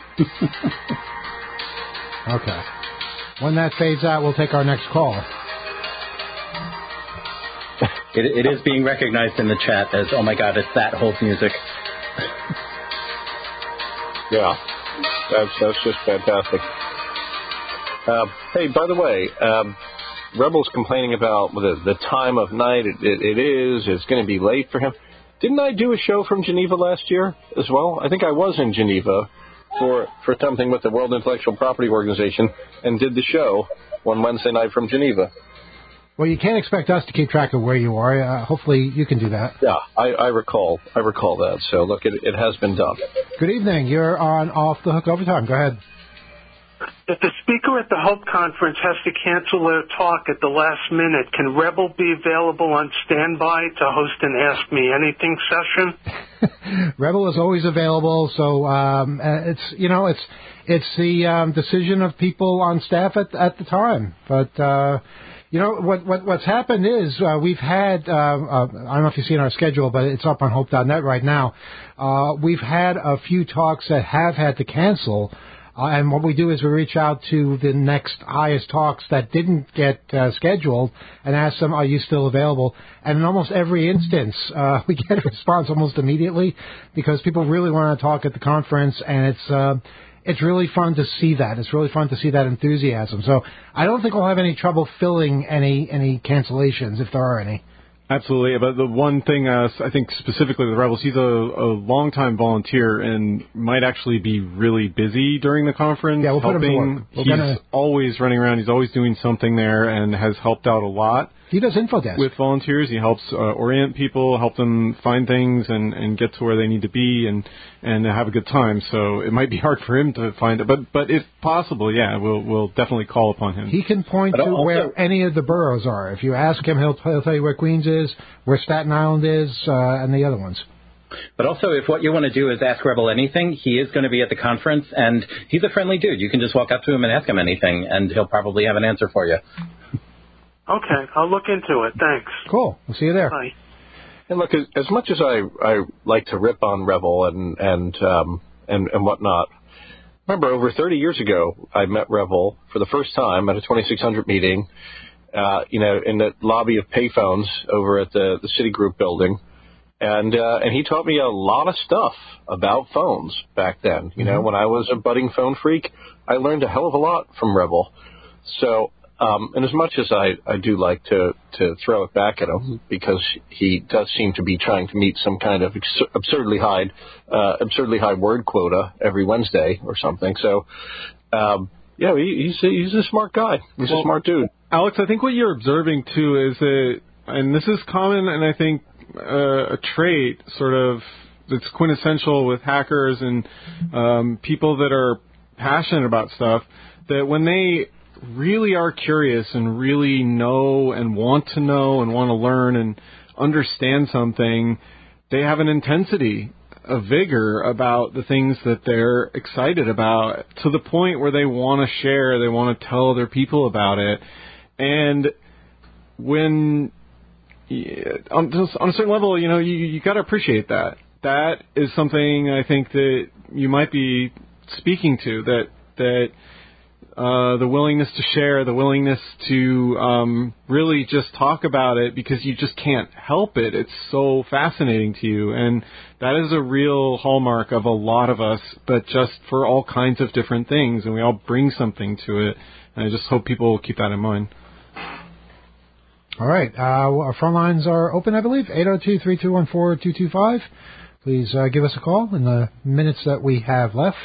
Okay. When that fades out, we'll take our next call. It is being recognized in the chat as, oh my God, it's that hold music. Yeah, that's just fantastic. Hey, by the way, Rebel's complaining about the time of night. It's going to be late for him. Didn't I do a show from Geneva last year as well? I think I was in Geneva for something with the World Intellectual Property Organization and did the show one Wednesday night from Geneva. Well, you can't expect us to keep track of where you are. Hopefully you can do that. Yeah, I recall that. So, look, it has been done. Good evening. You're on Off the Hook Overtime. Go ahead. If the speaker at the Hope Conference has to cancel their talk at the last minute, can Rebel be available on standby to host an Ask Me Anything session? Rebel is always available, so it's the decision of people on staff at the time. But You know, what's happened is we've had, I don't know if you've seen our schedule, but it's up on hope.net right now. We've had a few talks that have had to cancel. And what we do is we reach out to the next highest talks that didn't get scheduled and ask them, are you still available? And in almost every instance, we get a response almost immediately because people really want to talk at the conference, and it's really fun to see that. It's really fun to see that enthusiasm. So I don't think we'll have any trouble filling any cancellations, if there are any. Absolutely, but the one thing I think specifically with Rebels, he's a longtime volunteer and might actually be really busy during the conference. Yeah, we'll helping. Put him to work. He's always running around. He's always doing something there and has helped out a lot. He does info desk. With volunteers, he helps orient people, help them find things and get to where they need to be and have a good time. So it might be hard for him to find it, but if possible, yeah, we'll definitely call upon him. He can point to where any of the boroughs are. If you ask him, he'll tell you where Queens is, where Staten Island is, and the other ones. But also, if what you want to do is ask Rebel anything, he is going to be at the conference, and he's a friendly dude. You can just walk up to him and ask him anything, and he'll probably have an answer for you. Okay, I'll look into it. Thanks. Cool. We'll see you there. Bye. And look, as much as I like to rip on Revel and whatnot, remember over 30 years ago, I met Revel for the first time at a 2600 meeting, in the lobby of payphones over at the Citigroup building. And he taught me a lot of stuff about phones back then. You know, when I was a budding phone freak, I learned a hell of a lot from Revel. So, and as much as I do like to throw it back at him, because he does seem to be trying to meet some kind of absurdly high word quota every Wednesday or something. So, he's a smart guy. He's a smart dude. Alex, I think what you're observing too is that, and this is common, and I think a trait sort of that's quintessential with hackers and people that are passionate about stuff, that when they really are curious and really know and want to learn and understand something, they have an intensity, a vigor about the things that they're excited about, to the point where they want to share, they want to tell other people about it. And when on a certain level, you got to appreciate that. That is something I think that you might be speaking to, that the willingness to share, the willingness to really just talk about it because you just can't help it. It's so fascinating to you. And that is a real hallmark of a lot of us, but just for all kinds of different things. And we all bring something to it. And I just hope people will keep that in mind. All right. Our phone lines are open, I believe, 802-3214-225. Please give us a call in the minutes that we have left.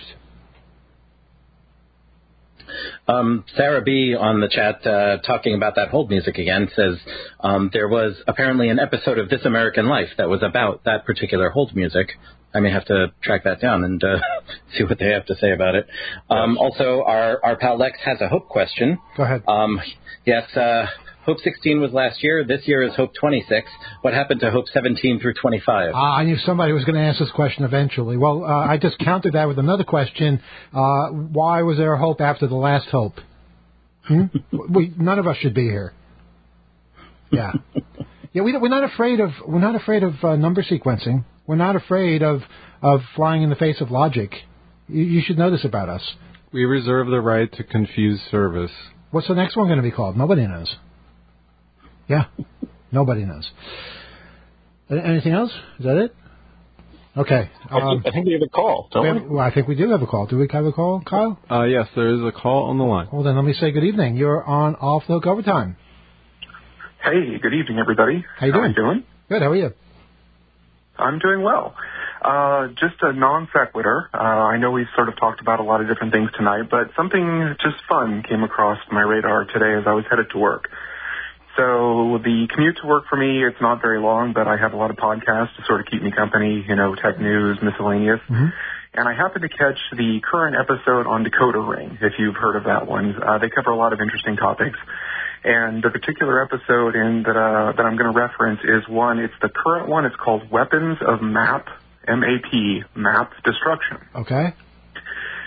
Sarah B. on the chat talking about that hold music again says there was apparently an episode of This American Life that was about that particular hold music. I may have to track that down and see what they have to say about it. Also, our pal Lex has a Hope question. Go ahead. Yes, Hope 16 was last year. This year is Hope 26. What happened to Hope 17 through 25? I knew somebody was going to ask this question eventually. Well, I just countered that with another question. Why was there a Hope after the last Hope? None of us should be here. Yeah. Yeah, we're not afraid of number sequencing. We're not afraid of flying in the face of logic. You should know this about us. We reserve the right to confuse service. What's the next one going to be called? Nobody knows. Yeah, nobody knows. Anything else? Is that it? Okay. I think we have a call, don't we? Well, I think we do have a call. Do we have a call, Kyle? Yes, there is a call on the line. Well, then let me say good evening. You're on Off the Hook Overtime. Hey, good evening, everybody. How you doing? Good. How are you? I'm doing well. Just a non sequitur. I know we've sort of talked about a lot of different things tonight, but something just fun came across my radar today as I was headed to work. So the commute to work for me, it's not very long, but I have a lot of podcasts to sort of keep me company, tech news, miscellaneous. Mm-hmm. And I happened to catch the current episode on Decoder Ring, if you've heard of that one. They cover a lot of interesting topics. And the particular episode that I'm going to reference is it's the current one. It's called Weapons of MAP, M-A-P, Map Destruction. Okay.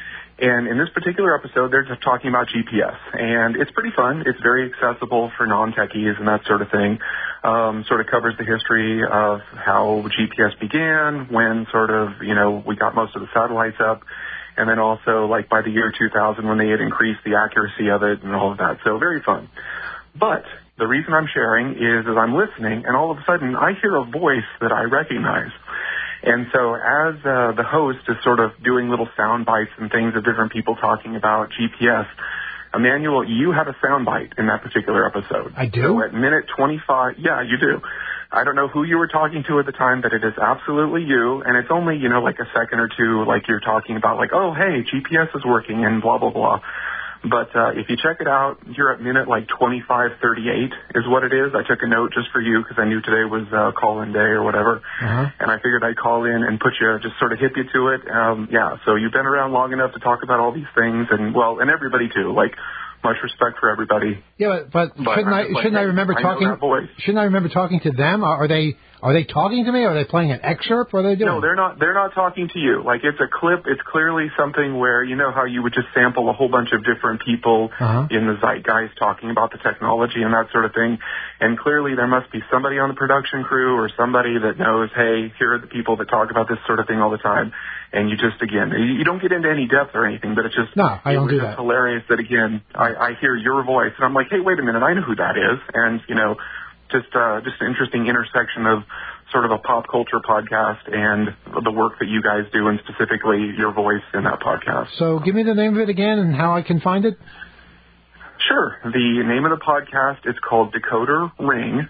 And in this particular episode, they're just talking about GPS. And it's pretty fun. It's very accessible for non-techies and that sort of thing. Sort of covers the history of how GPS began, when sort of, we got most of the satellites up, and then also like by the year 2000 when they had increased the accuracy of it and all of that. So very fun. But the reason I'm sharing is as I'm listening, and all of a sudden I hear a voice that I recognize. And so as the host is sort of doing little sound bites and things of different people talking about GPS, Emmanuel, you have a sound bite in that particular episode. I do? So at minute 25, yeah, you do. I don't know who you were talking to at the time, but it is absolutely you. And it's only, like a second or two, like you're talking about like, oh, hey, GPS is working and blah, blah, blah. But if you check it out, you're at minute like 25:38 is what it is. I took a note just for you because I knew today was call-in day or whatever. And I figured I'd call in and put you, just sort of hip you to it. So you've been around long enough to talk about all these things and everybody too. Like, much respect for everybody. Yeah, but shouldn't I remember talking? Shouldn't I remember talking to them? Are they talking to me? Are they playing an excerpt? What are they doing? No, they're not. They're not talking to you. Like it's a clip. It's clearly something where how you would just sample a whole bunch of different people in the zeitgeist talking about the technology and that sort of thing. And clearly there must be somebody on the production crew or somebody that knows, hey, here are the people that talk about this sort of thing all the time. And you just, again, you don't get into any depth or anything, but it's just, I don't do that. It's hilarious that, again, I hear your voice, and I'm like, hey, wait a minute, I know who that is. And, just an interesting intersection of sort of a pop culture podcast and the work that you guys do, and specifically your voice in that podcast. So give me the name of it again and how I can find it. Sure. The name of the podcast is called Decoder Ring.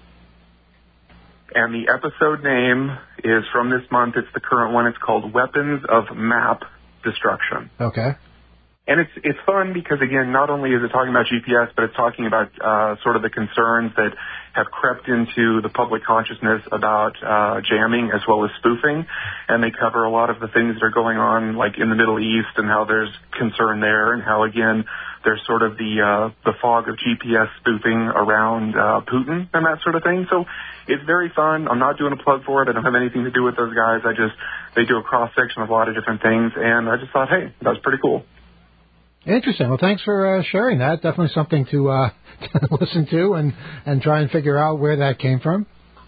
And the episode name is from this month. It's the current one. It's called Weapons of Map Destruction. Okay. And it's fun because, again, not only is it talking about GPS, but it's talking about sort of the concerns that have crept into the public consciousness about jamming as well as spoofing. And they cover a lot of the things that are going on, like in the Middle East, and how there's concern there, and how, again, there's sort of the fog of GPS spoofing around Putin and that sort of thing. So it's very fun. I'm not doing a plug for it. I don't have anything to do with those guys. They do a cross-section of a lot of different things, and I just thought, hey, that's pretty cool. Interesting. Well, thanks for sharing that. Definitely something to listen to and try and figure out where that came from.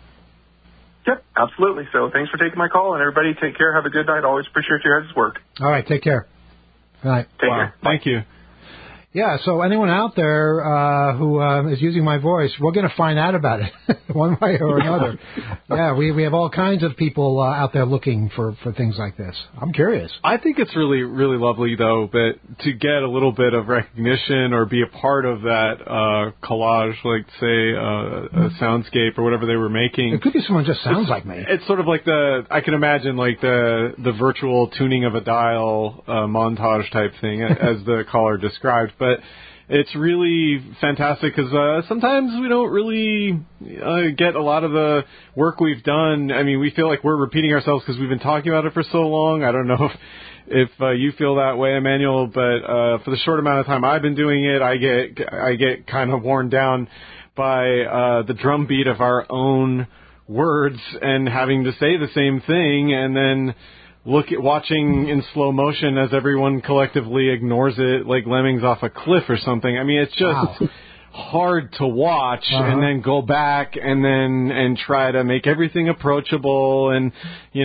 Yep, absolutely. So thanks for taking my call, and everybody take care. Have a good night. Always appreciate your guys' work. All right, take care. Good night. Take care. Thank you. Yeah, so anyone out there who is using my voice, we're going to find out about it one way or another. Yeah, we have all kinds of people out there looking for things like this. I'm curious. I think it's really, really lovely, though, but to get a little bit of recognition or be a part of that collage, like, say, a soundscape or whatever they were making. It could be someone just sounds like me. It's sort of like I can imagine, like, the virtual tuning of a dial montage type thing, as the caller described. But it's really fantastic because sometimes we don't really get a lot of the work we've done. I mean, we feel like we're repeating ourselves because we've been talking about it for so long. I don't know if you feel that way, Emmanuel, but for the short amount of time I've been doing it, I get kind of worn down by the drumbeat of our own words and having to say the same thing, and then watching in slow motion as everyone collectively ignores it like lemmings off a cliff or something. I mean, it's just hard to watch and then go back and try to make everything approachable and,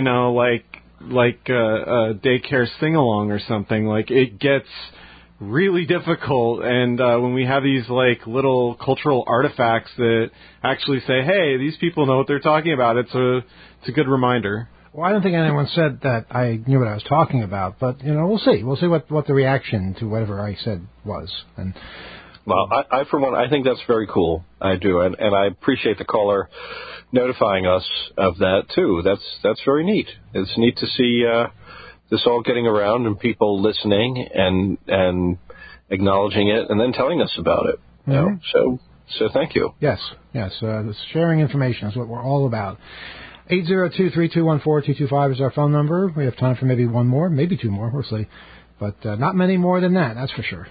like a daycare sing-along or something. Like, it gets really difficult, and when we have these like little cultural artifacts that actually say, hey, these people know what they're talking about, it's a good reminder. Well, I don't think anyone said that I knew what I was talking about, but, we'll see. We'll see what the reaction to whatever I said was. And well, I for one, I think that's very cool. I do, and I appreciate the caller notifying us of that, too. That's very neat. It's neat to see this all getting around and people listening and acknowledging it and then telling us about it. So thank you. Yes. Sharing information is what we're all about. 802-321-4225 is our phone number. We have time for maybe one more, maybe two more, we'll see. But not many more than that, that's for sure.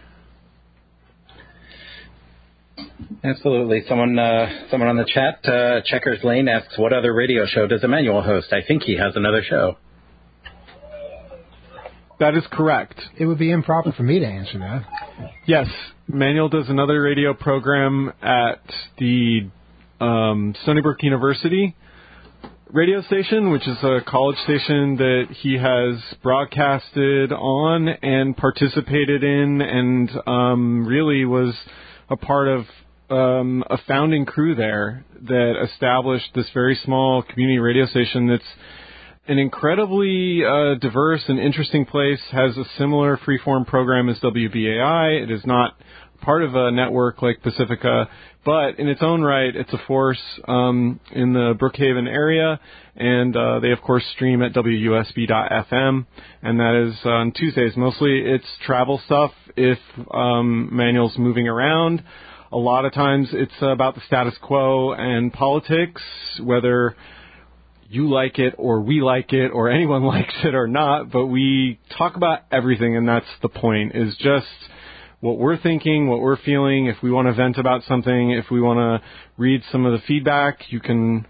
Absolutely. Someone on the chat, Checkers Lane, asks, what other radio show does Emmanuel host? I think he has another show. That is correct. It would be improper for me to answer that. Yes, Manuel does another radio program at the Stony Brook University radio station, which is a college station that he has broadcasted on and participated in, and really was a part of a founding crew there that established this very small community radio station that's an incredibly diverse and interesting place, has a similar freeform program as WBAI. It is not part of a network like Pacifica, but in its own right, it's a force in the Brookhaven area, and they, of course, stream at WUSB.FM, and that is on Tuesdays. Mostly it's travel stuff if Manuel's moving around. A lot of times it's about the status quo and politics, whether you like it or we like it or anyone likes it or not, but we talk about everything, and that's the point, is just what we're thinking, what we're feeling. If we want to vent about something, if we want to read some of the feedback, you can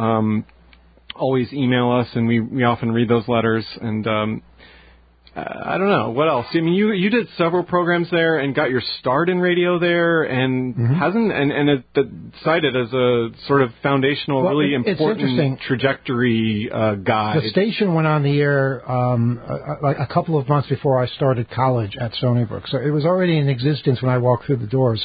always email us, and we often read those letters. And I don't know, what else? I mean, you did several programs there and got your start in radio there, and it's cited as a sort of foundational, really important trajectory guide. The station went on the air like a couple of months before I started college at Stony Brook, so it was already in existence when I walked through the doors.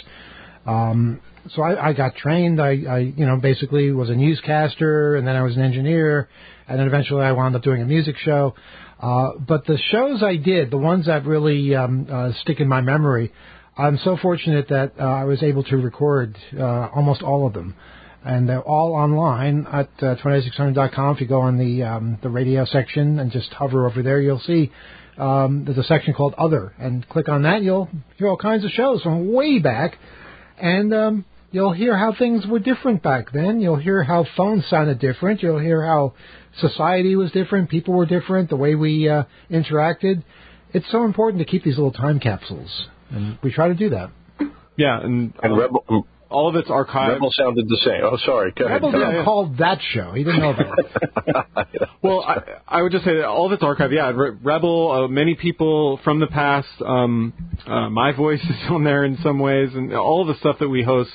So I got trained. I basically was a newscaster, and then I was an engineer, and then eventually I wound up doing a music show. But the shows I did, the ones that really stick in my memory, I'm so fortunate that I was able to record almost all of them. And they're all online at 28600.com. If you go on the radio section and just hover over there, you'll see there's a section called Other. And click on that, you'll hear all kinds of shows from way back. And you'll hear how things were different back then. You'll hear how phones sounded different. You'll hear how society was different. People were different. The way we interacted. It's so important to keep these little time capsules. And we try to do that. Yeah, and Rebel, all of it's archived. Rebel sounded the same. Oh, sorry. Go ahead. Rebel didn't call that show. He didn't know about it. Well, I would just say that all of it's archived. Yeah, Rebel, many people from the past, my voice is on there in some ways, and all of the stuff that we host,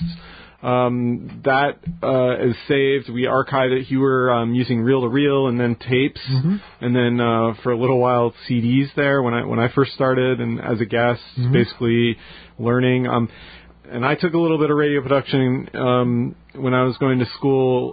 that is saved. We archived it. You were using reel-to-reel and then tapes, and then for a little while CDs there when I first started, and as a guest, basically learning. And I took a little bit of radio production when I was going to school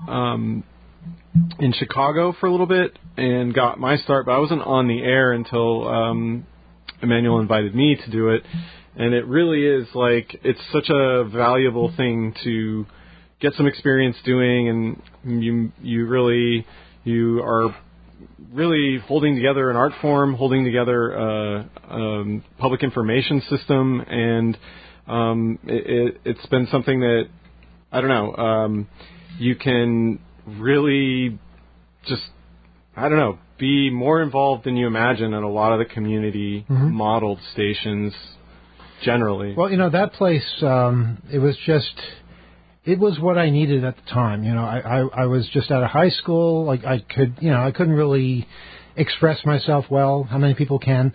in Chicago for a little bit and got my start, but I wasn't on the air until Emmanuel invited me to do it. And it really is like, it's such a valuable thing to get some experience doing, and you are really holding together an art form, holding together a public information system, and it's been something that, I don't know, you can really just, I don't know, be more involved than you imagine at a lot of the community modeled stations generally. Well, that place, it was what I needed at the time. I was just out of high school. Like I couldn't really express myself well. How many people can?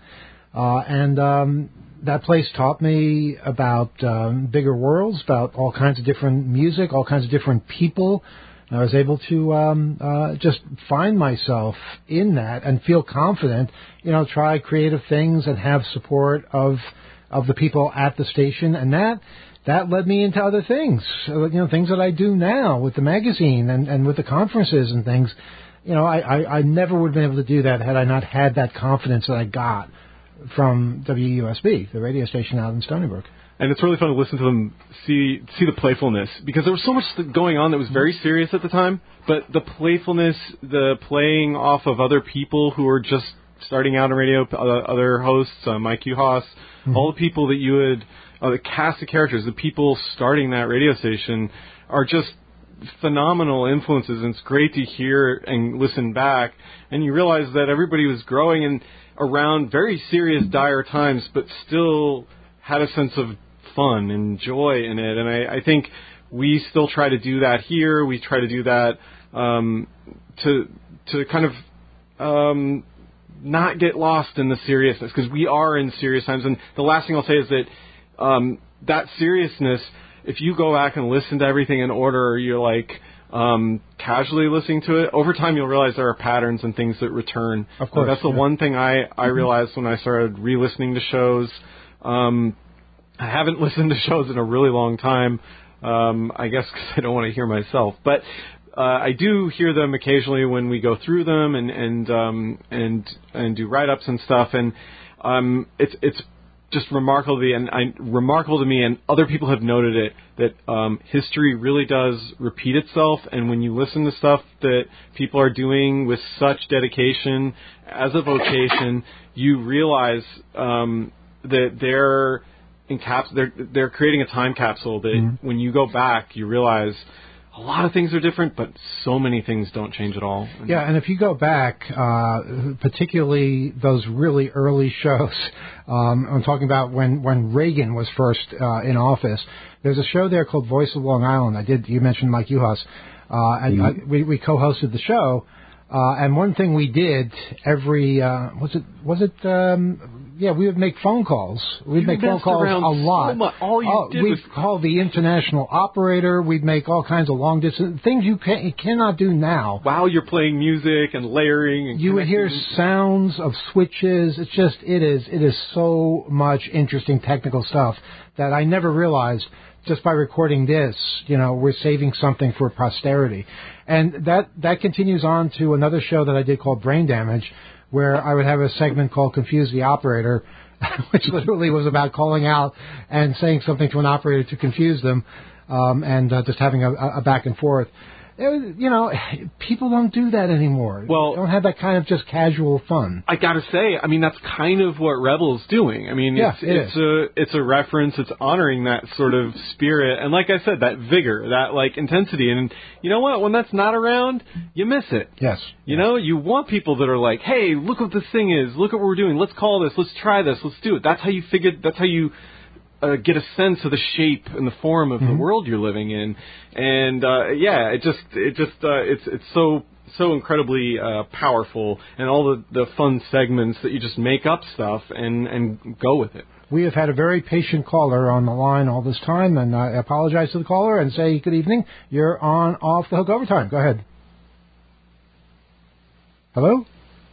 That place taught me about bigger worlds, about all kinds of different music, all kinds of different people. And I was able to just find myself in that and feel confident, try creative things and have support of the people at the station. And that led me into other things, things that I do now with the magazine and with the conferences and things. I never would have been able to do that had I not had that confidence that I got from WUSB, the radio station out in Stony Brook. And it's really fun to listen to them, see the playfulness, because there was so much going on that was very serious at the time, but the playfulness, the playing off of other people who were just starting out in radio, other hosts, Mike Uhas, all the people that you would, the cast of characters, the people starting that radio station are just phenomenal influences, and it's great to hear and listen back, and you realize that everybody was growing and around very serious, dire times, but still had a sense of fun and joy in it. And I think we still try to do that here. We try to do that to kind of not get lost in the seriousness, because we are in serious times. And the last thing I'll say is that that seriousness, if you go back and listen to everything in order, you're like casually listening to it, over time you'll realize there are patterns and things that return. Of course. That's the one thing I realized when I started re-listening to shows. I haven't listened to shows in a really long time, I guess because I don't want to hear myself. But I do hear them occasionally when we go through them and do write-ups and stuff. And it's just remarkable to me, and other people have noted it, that history really does repeat itself. And when you listen to stuff that people are doing with such dedication as a vocation, you realize that they're creating a time capsule that when you go back, you realize a lot of things are different, but so many things don't change at all. Yeah, and if you go back, particularly those really early shows, I'm talking about when Reagan was first in office, there's a show there called Voice of Long Island. You mentioned Mike Uhas, and we co-hosted the show. And one thing we did every we would make phone calls. We'd make phone calls a lot. So much. We'd call the international operator. We'd make all kinds of long distance things you cannot do now. While you're playing music and layering and you would hear sounds of switches. It is so much interesting technical stuff that I never realized. Just by recording this, we're saving something for posterity. And that continues on to another show that I did called Brain Damage, where I would have a segment called Confuse the Operator, which literally was about calling out and saying something to an operator to confuse them, and just having a back and forth. People don't do that anymore. Well, they don't have that kind of just casual fun. I gotta say, that's kind of what Rebel's doing. It's a reference. It's honoring that sort of spirit, and like I said, that vigor, that intensity. And you know what? When that's not around, you miss it. Yes. You want people that are like, hey, look what this thing is. Look what we're doing. Let's call this. Let's try this. Let's do it. That's how you get a sense of the shape and the form of the world you're living in, and it's so incredibly powerful, and all the fun segments that you just make up stuff and go with it. We have had a very patient caller on the line all this time, and I apologize to the caller and say good evening. You're on Off the Hook Overtime. Go ahead. Hello?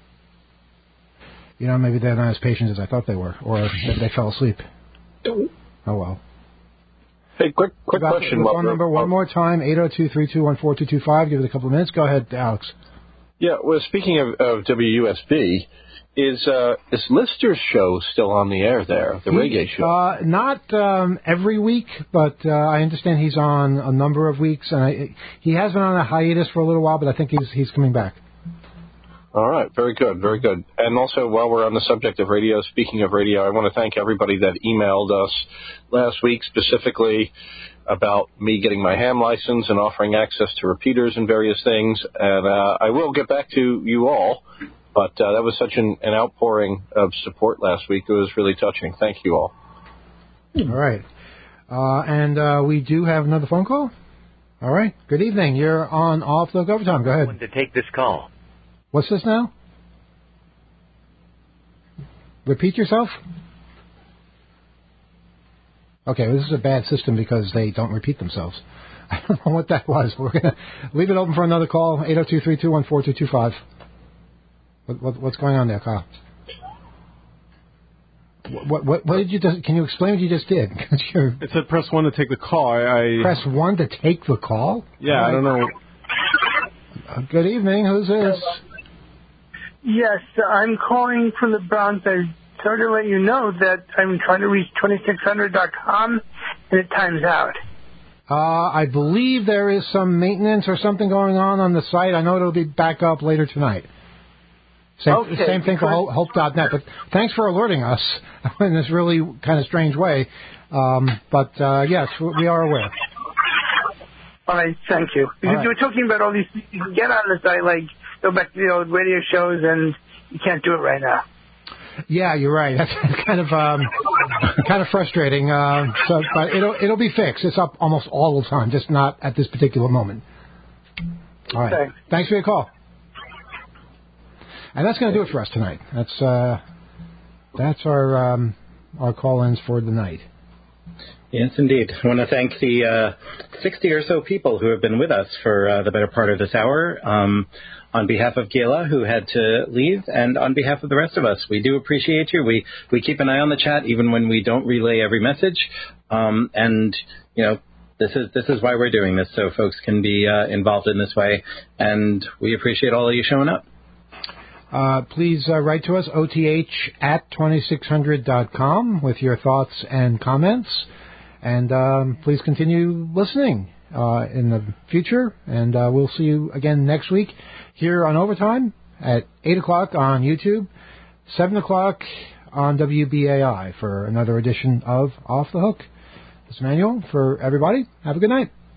Maybe they're not as patient as I thought they were, or they fell asleep. Oh, well. Hey, quick question. Phone number one more time, 802-321-4225. Give it a couple of minutes. Go ahead, Alex. Yeah, well, speaking of WUSB, is Lister's show still on the air there, the reggae show? Not every week, but I understand he's on a number of weeks. And he has been on a hiatus for a little while, but I think he's coming back. All right. Very good. Very good. And also, while we're on the subject of radio, speaking of radio, I want to thank everybody that emailed us last week specifically about me getting my ham license and offering access to repeaters and various things. And I will get back to you all, but that was such an outpouring of support last week. It was really touching. Thank you all. All right. And we do have another phone call. All right. Good evening. You're on Off the Hook Overtime. Go ahead. I wanted to take this call. What's this now? Repeat yourself? Okay, well, this is a bad system because they don't repeat themselves. I don't know what that was. We're going to leave it open for another call, 802-321-4225. What's going on there, Kyle? What did you just... Can you explain what you just did? It said press 1 to take the call. Press 1 to take the call? Yeah, I don't know. Good evening. Who's this? Yes, I'm calling from the Bronx. I sort of let you know that I'm trying to reach 2600.com and it times out. I believe there is some maintenance or something going on the site. I know it'll be back up later tonight. Same thing for Hope.net. But thanks for alerting us in this really kind of strange way. Yes, we are aware. All right, thank you. You were talking about all these things you can get on the site, like go back to the old radio shows, and you can't do it right now. Yeah, you're right. That's kind of frustrating. But it'll be fixed. It's up almost all the time, just not at this particular moment. All right. Thanks for your call. And that's going to do it for us tonight. That's our call-ins for the night. Yes, indeed. I want to thank the 60 or so people who have been with us for the better part of this hour. On behalf of Gila, who had to leave, and on behalf of the rest of us, we do appreciate you. We keep an eye on the chat even when we don't relay every message. And, you know, this is why we're doing this, so folks can be involved in this way. And we appreciate all of you showing up. Please write to us, oth@2600.com, with your thoughts and comments. And please continue listening in the future. And we'll see you again next week here on Overtime at 8 o'clock on YouTube, 7 o'clock on WBAI for another edition of Off the Hook. This is Manuel for everybody. Have a good night.